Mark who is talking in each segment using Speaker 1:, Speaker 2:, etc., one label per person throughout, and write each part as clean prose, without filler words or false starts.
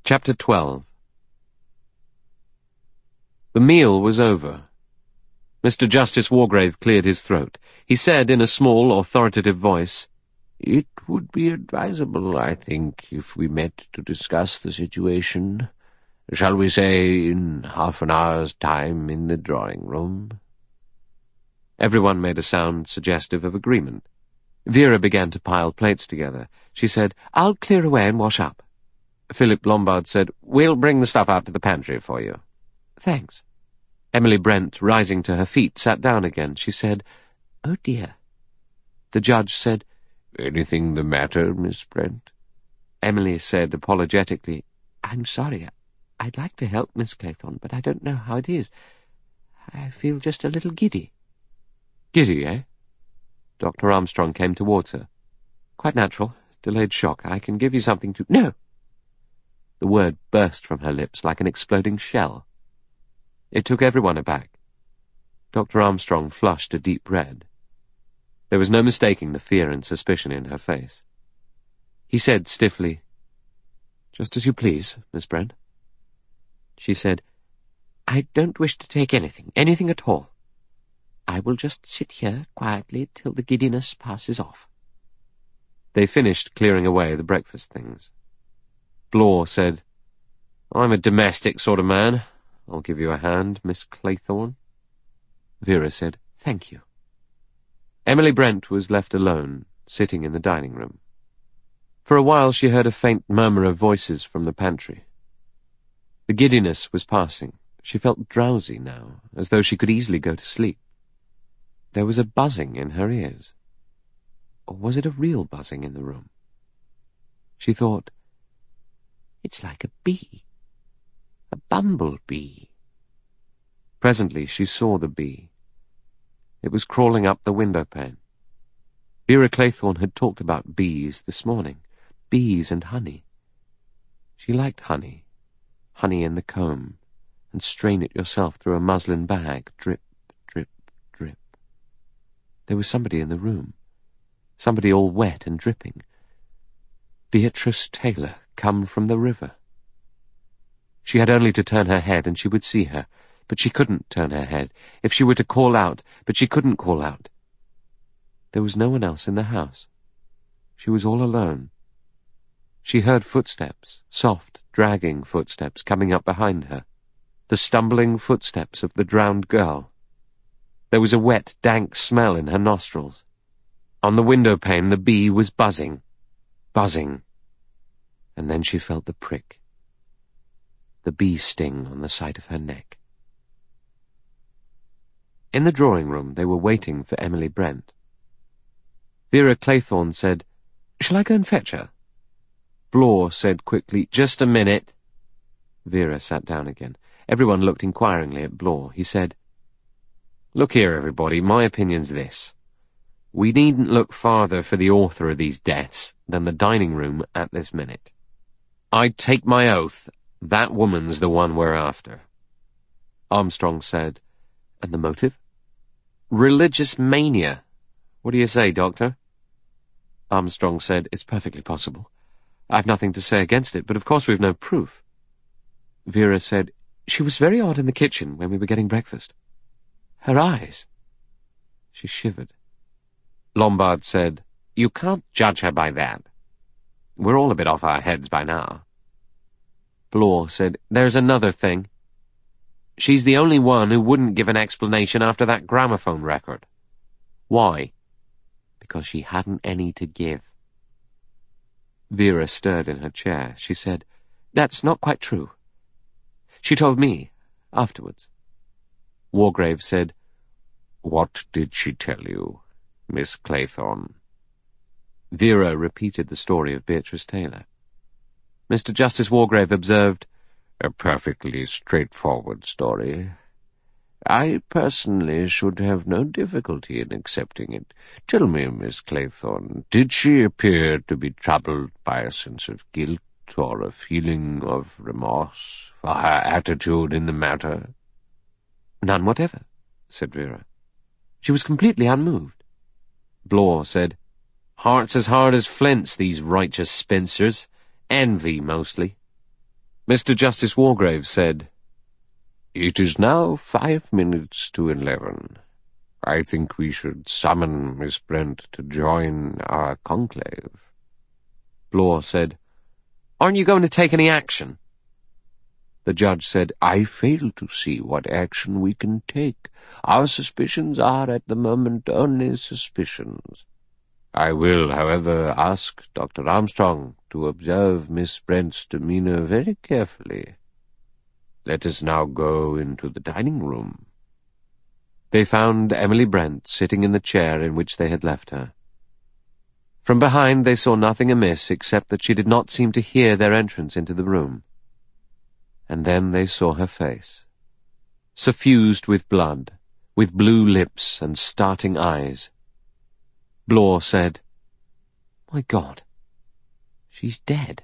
Speaker 1: Chapter 12. The meal was over. Mr. Justice Wargrave cleared his throat. He said in a small, authoritative voice,
Speaker 2: "It would be advisable, I think, if we met to discuss the situation. Shall we say in half an hour's time in the drawing-room?"
Speaker 1: Everyone made a sound suggestive of agreement. Vera began to pile plates together. She said, "I'll clear away and wash up." Philip Lombard said, "We'll bring the stuff out to the pantry for you." "Thanks." Emily Brent, rising to her feet, sat down again. She said, "Oh dear." The judge said,
Speaker 2: "Anything the matter, Miss Brent?"
Speaker 1: Emily said apologetically, "I'm sorry. I'd like to help Miss Claythorne, but I don't know how it is. I feel just a little giddy." "Giddy, eh?" Dr. Armstrong came towards her. "Quite natural. Delayed shock. I can give you something to—" "No!" The word burst from her lips like an exploding shell. It took everyone aback. Dr. Armstrong flushed a deep red. There was no mistaking the fear and suspicion in her face. He said stiffly, "Just as you please, Miss Brent." She said, "I don't wish to take anything at all. I will just sit here quietly till the giddiness passes off." They finished clearing away the breakfast things. Blore said, "I'm a domestic sort of man. I'll give you a hand, Miss Claythorne." Vera said, "Thank you." Emily Brent was left alone, sitting in the dining room. For a while she heard a faint murmur of voices from the pantry. The giddiness was passing. She felt drowsy now, as though she could easily go to sleep. There was a buzzing in her ears. Or was it a real buzzing in the room? She thought, "It's like a bee. A bumblebee." Presently she saw the bee. It was crawling up the window pane. Vera Claythorne had talked about bees this morning. Bees and honey. She liked honey. Honey in the comb, and strain it yourself through a muslin bag, drip, drip, drip. There was somebody in the room. Somebody all wet and dripping. Beatrice Taylor, come from the river. She had only to turn her head and she would see her, but she couldn't turn her head. If she were to call out, but she couldn't call out. There was no one else in the house. She was all alone. She heard footsteps, soft, dragging footsteps coming up behind her. The stumbling footsteps of the drowned girl. There was a wet, dank smell in her nostrils. On the window pane the bee was buzzing. Buzzing. And then she felt the prick. The bee sting on the side of her neck. In the drawing-room they were waiting for Emily Brent. Vera Claythorne said, "Shall I go and fetch her?" Blore said quickly, "Just a minute." Vera sat down again. Everyone looked inquiringly at Blore. He said, "Look here, everybody, my opinion's this. We needn't look farther for the author of these deaths than the dining-room at this minute. I'd take my oath that woman's the one we're after." Armstrong said, "And the motive?" "Religious mania. What do you say, Doctor?" Armstrong said, "It's perfectly possible. I've nothing to say against it, but of course we've no proof." Vera said, "She was very odd in the kitchen when we were getting breakfast. Her eyes." She shivered. Lombard said, "You can't judge her by that. We're all a bit off our heads by now." Blore said, "There's another thing. She's the only one who wouldn't give an explanation after that gramophone record." "Why?" "Because she hadn't any to give." Vera stirred in her chair. She said, "That's not quite true. She told me, afterwards." Wargrave said, "What did she tell you, Miss Claythorne?" Vera repeated the story of Beatrice Taylor. Mr. Justice Wargrave observed, "A perfectly straightforward story. I personally should have no difficulty in accepting it. Tell me, Miss Claythorne, did she appear to be troubled by a sense of guilt or a feeling of remorse for her attitude in the matter?" "None whatever," said Vera. "She was completely unmoved." Blore said, "Hearts as hard as flints, these righteous spinsters. Envy, mostly." Mr. Justice Wargrave said,
Speaker 2: "It is now 5 minutes to 11. I think we should summon Miss Brent to join our conclave."
Speaker 1: Blore said, "Aren't you going to take any action?"
Speaker 2: The judge said, "I fail to see what action we can take. Our suspicions are at the moment only suspicions. I will, however, ask Dr. Armstrong to observe Miss Brent's demeanour very carefully. Let us now go into the dining room."
Speaker 1: They found Emily Brent sitting in the chair in which they had left her. From behind they saw nothing amiss except that she did not seem to hear their entrance into the room. And then they saw her face, suffused with blood, with blue lips and starting eyes. Blore said, "My God, she's dead."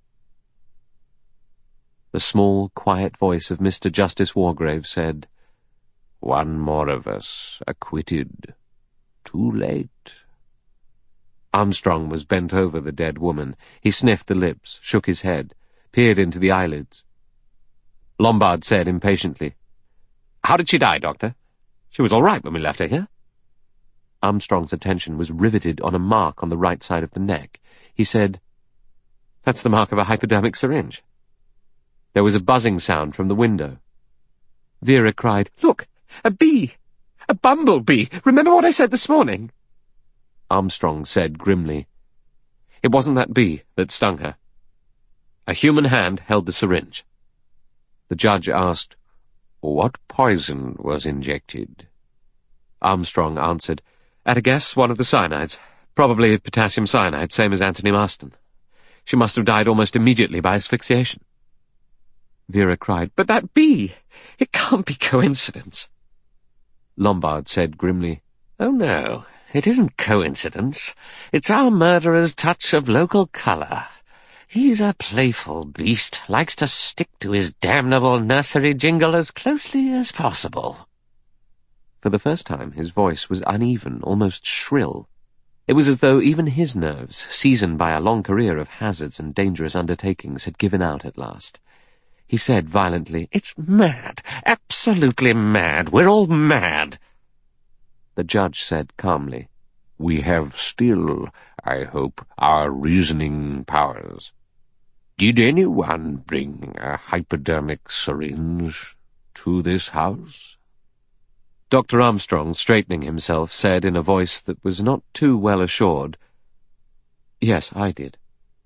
Speaker 1: The small, quiet voice of Mr. Justice Wargrave said,
Speaker 2: "One more of us acquitted. Too late."
Speaker 1: Armstrong was bent over the dead woman. He sniffed the lips, shook his head, peered into the eyelids. Lombard said impatiently, "How did she die, Doctor? She was all right when we left her here." Armstrong's attention was riveted on a mark on the right side of the neck. He said, "That's the mark of a hypodermic syringe." There was a buzzing sound from the window. Vera cried, "Look, a bee! A bumblebee! Remember what I said this morning?" Armstrong said grimly, "It wasn't that bee that stung her." A human hand held the syringe. The judge asked,
Speaker 2: "What poison was injected?"
Speaker 1: Armstrong answered, "At a guess, one of the cyanides. Probably potassium cyanide, same as Anthony Marston. She must have died almost immediately by asphyxiation." Vera cried, "But that bee! It can't be coincidence." Lombard said grimly, "Oh no, it isn't coincidence. It's our murderer's touch of local colour. He's a playful beast, likes to stick to his damnable nursery jingle as closely as possible." For the first time his voice was uneven, almost shrill. It was as though even his nerves, seasoned by a long career of hazards and dangerous undertakings, had given out at last. He said violently, "It's mad, absolutely mad. We're all mad." The judge said calmly, "We have still, I hope, our reasoning powers. Did anyone bring a hypodermic syringe to this house?" Dr. Armstrong, straightening himself, said in a voice that was not too well assured, "Yes, I did."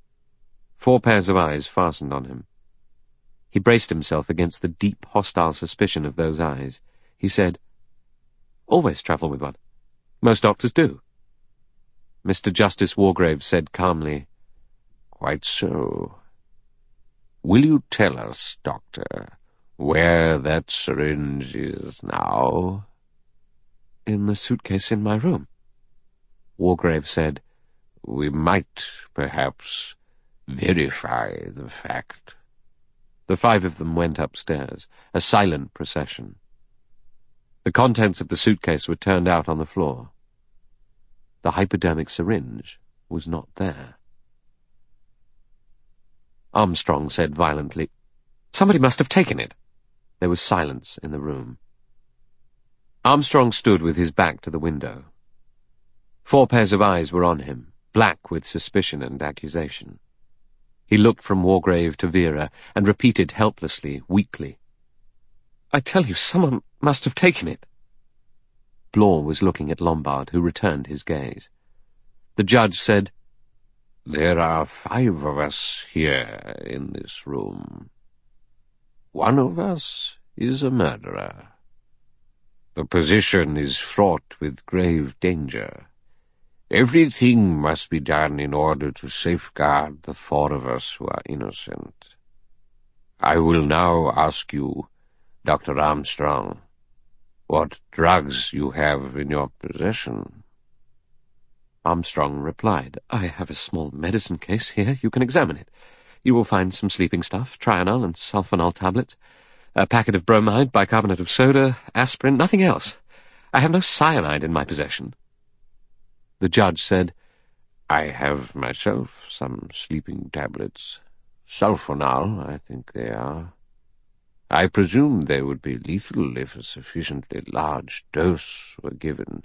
Speaker 1: 4 pairs of eyes fastened on him. He braced himself against the deep, hostile suspicion of those eyes. He said, "Always travel with one. Most doctors do." Mr. Justice Wargrave said calmly,
Speaker 2: "Quite so. Will you tell us, Doctor, where that syringe is now?"
Speaker 1: "In the suitcase in my room." Wargrave said,
Speaker 2: "We might, perhaps, verify the fact."
Speaker 1: The 5 of them went upstairs, a silent procession. The contents of the suitcase were turned out on the floor. The hypodermic syringe was not there. Armstrong said violently, "Somebody must have taken it." There was silence in the room. Armstrong stood with his back to the window. 4 pairs of eyes were on him, black with suspicion and accusation. He looked from Wargrave to Vera and repeated helplessly, weakly, "I tell you, someone must have taken it." Blore was looking at Lombard, who returned his gaze. The judge said,
Speaker 2: "There are 5 of us here in this room. 1 of us is a murderer. The position is fraught with grave danger. Everything must be done in order to safeguard the 4 of us who are innocent. I will now ask you, Dr. Armstrong, what drugs you have in your possession."
Speaker 1: Armstrong replied, "I have a small medicine case here. You can examine it. You will find some sleeping stuff, Trianol and sulfonol tablets, a packet of bromide, bicarbonate of soda, aspirin, nothing else. I have no cyanide in my possession." The judge said,
Speaker 2: "I have myself some sleeping tablets, sulfonal, I think they are. I presume they would be lethal if a sufficiently large dose were given.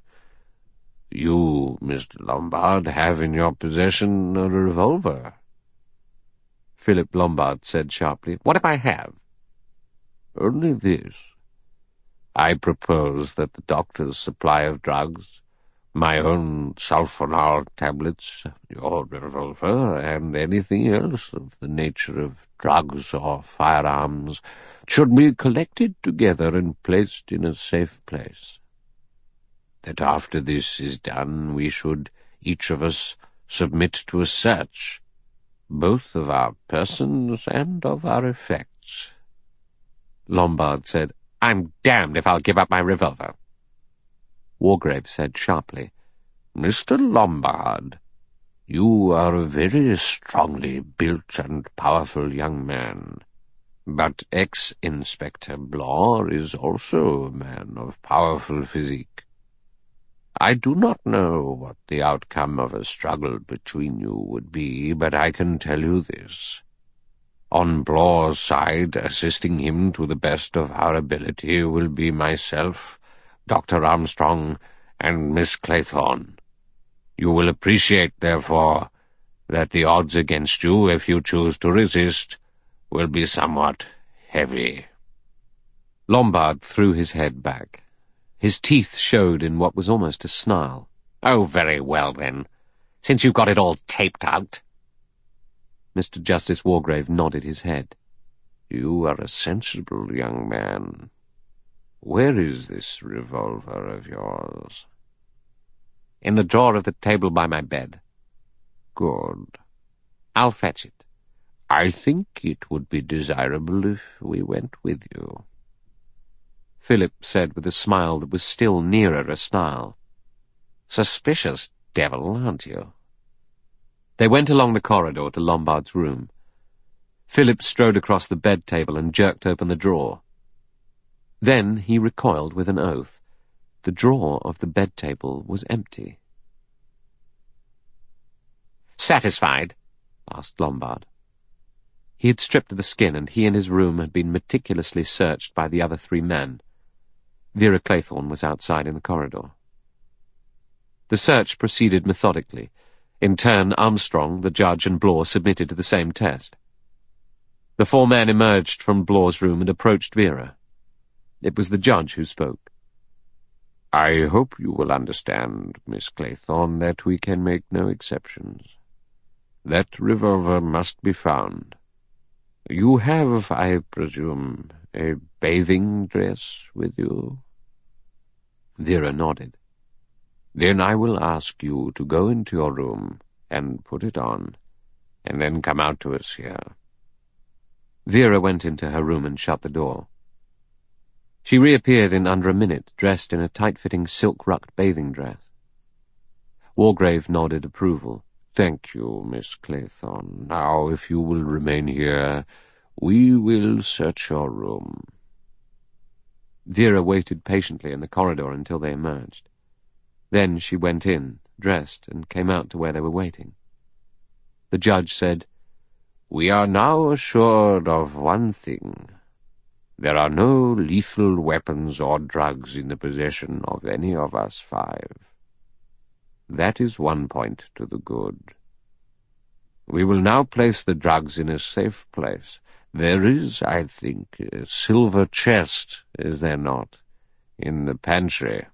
Speaker 2: You, Mr. Lombard, have in your possession a revolver.
Speaker 1: Philip Lombard said sharply, "What if I have?"
Speaker 2: "Only this. I propose that the doctor's supply of drugs, my own sulfonal tablets, your revolver, and anything else of the nature of drugs or firearms should be collected together and placed in a safe place. That after this is done, we should, each of us, submit to a search, both of our persons and of our effects."
Speaker 1: Lombard said, "I'm damned if I'll give up my revolver." Wargrave said sharply,
Speaker 2: "Mr. Lombard, you are a very strongly built and powerful young man, but ex-Inspector Blore is also a man of powerful physique. I do not know what the outcome of a struggle between you would be, but I can tell you this. On Blore's side, assisting him to the best of our ability, will be myself, Dr. Armstrong, and Miss Claythorne. You will appreciate, therefore, that the odds against you, if you choose to resist, will be somewhat heavy."
Speaker 1: Lombard threw his head back. His teeth showed in what was almost a snarl. "Oh, very well, then, since you've got it all taped out." Mr. Justice Wargrave nodded his head.
Speaker 2: "You are a sensible young man. Where is this revolver of yours?"
Speaker 1: "In the drawer of the table by my bed."
Speaker 2: "Good.
Speaker 1: I'll fetch it."
Speaker 2: "I think it would be desirable if we went with you."
Speaker 1: Philip said with a smile that was still nearer a snarl, "Suspicious devil, aren't you?" They went along the corridor to Lombard's room. Philip strode across the bed table and jerked open the drawer. Then he recoiled with an oath. The drawer of the bed table was empty. "Satisfied?" asked Lombard. He had stripped the skin, and he and his room had been meticulously searched by the other 3 men. Vera Claythorne was outside in the corridor. The search proceeded methodically. In turn, Armstrong, the judge, and Blore submitted to the same test. The 4 men emerged from Blore's room and approached Vera. It was the judge who spoke.
Speaker 2: "I hope you will understand, Miss Claythorne, that we can make no exceptions. That revolver must be found. You have, I presume, a bathing dress with you?"
Speaker 1: Vera nodded.
Speaker 2: "Then I will ask you to go into your room and put it on, and then come out to us here."
Speaker 1: Vera went into her room and shut the door. She reappeared in under a minute, dressed in a tight-fitting silk-rucked bathing dress. Wargrave nodded approval.
Speaker 2: "Thank you, Miss Claythorne. Now, if you will remain here, we will search your room."
Speaker 1: Vera waited patiently in the corridor until they emerged. Then she went in, dressed, and came out to where they were waiting. The judge said,
Speaker 2: "We are now assured of one thing. There are no lethal weapons or drugs in the possession of any of us 5. That is one point to the good. We will now place the drugs in a safe place. There is, I think, a silver chest, is there not, in the pantry?"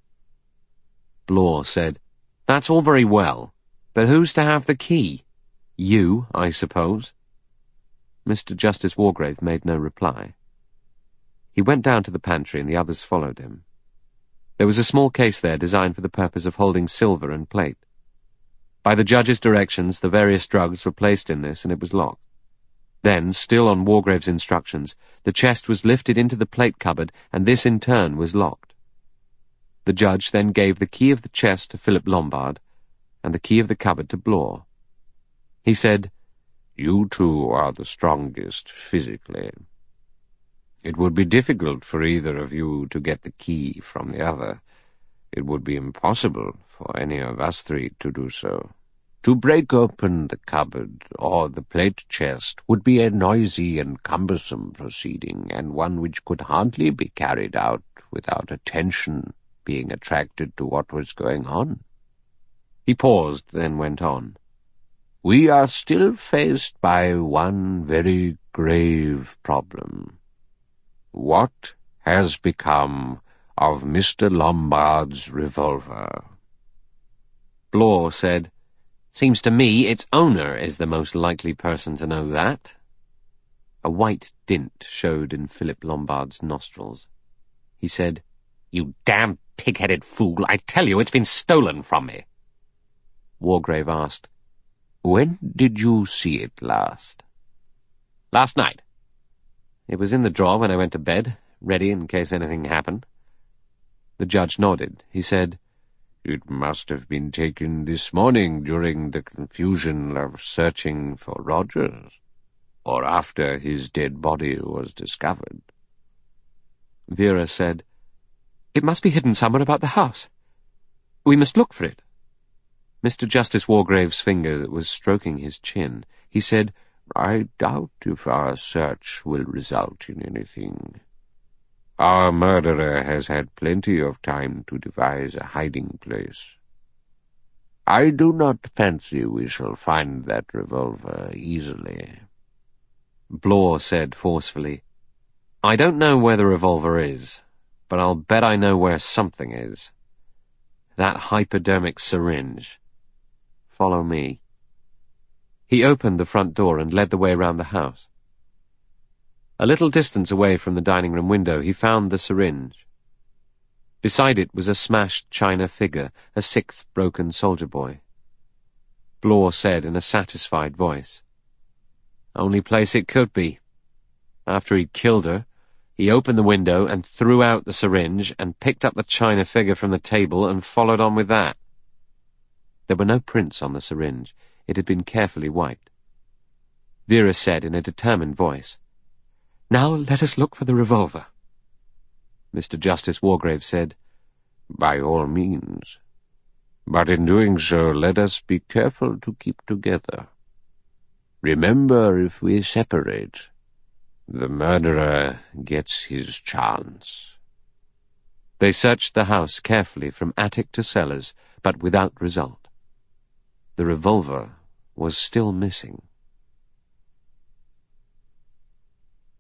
Speaker 1: Blore said, "That's all very well, but who's to have the key? You, I suppose?" Mr. Justice Wargrave made no reply. He went down to the pantry and the others followed him. There was a small case there designed for the purpose of holding silver and plate. By the judge's directions, the various drugs were placed in this, and it was locked. Then, still on Wargrave's instructions, the chest was lifted into the plate cupboard, and this in turn was locked. The judge then gave the key of the chest to Philip Lombard, and the key of the cupboard to Blore. He said,
Speaker 2: "You 2 are the strongest physically. It would be difficult for either of you to get the key from the other. It would be impossible for any of us 3 to do so. To break open the cupboard or the plate chest would be a noisy and cumbersome proceeding, and one which could hardly be carried out without attention being attracted to what was going on.
Speaker 1: He paused, then went on.
Speaker 2: We are still faced by one very grave problem. What has become of Mr. Lombard's revolver?
Speaker 1: Blore said, "Seems to me its owner is the most likely person to know that." A white dint showed in Philip Lombard's nostrils. He said, "You damn pig-headed fool, I tell you it's been stolen from me." Wargrave asked,
Speaker 2: When did you see it last?
Speaker 1: "Last night. It was in the drawer when I went to bed, ready in case anything happened."
Speaker 2: The judge nodded. He said, It must have been taken this morning during the confusion of searching for Rogers, or after his dead body was discovered.
Speaker 1: Vera said, "It must be hidden somewhere about the house. We must look for it." Mr. Justice Wargrave's finger was stroking his chin. He said,
Speaker 2: I doubt if our search will result in anything. Our murderer has had plenty of time to devise a hiding place. I do not fancy we shall find that revolver easily."
Speaker 1: Blore said forcefully, "I don't know where the revolver is, but I'll bet I know where something is. That hypodermic syringe. Follow me." He opened the front door and led the way round the house. A little distance away from the dining-room window, he found the syringe. Beside it was a smashed china figure, a sixth broken soldier boy. Blore said in a satisfied voice, "Only place it could be. After he'd killed her, he opened the window and threw out the syringe and picked up the china figure from the table and followed on with that." There were no prints on the syringe. It had been carefully wiped. Vera said in a determined voice, "Now let us look for the revolver." Mr. Justice Wargrave said,
Speaker 2: By all means. But in doing so, let us be careful to keep together. Remember, if we separate, the murderer gets his chance."
Speaker 1: They searched the house carefully from attic to cellars, but without result. The revolver was still missing.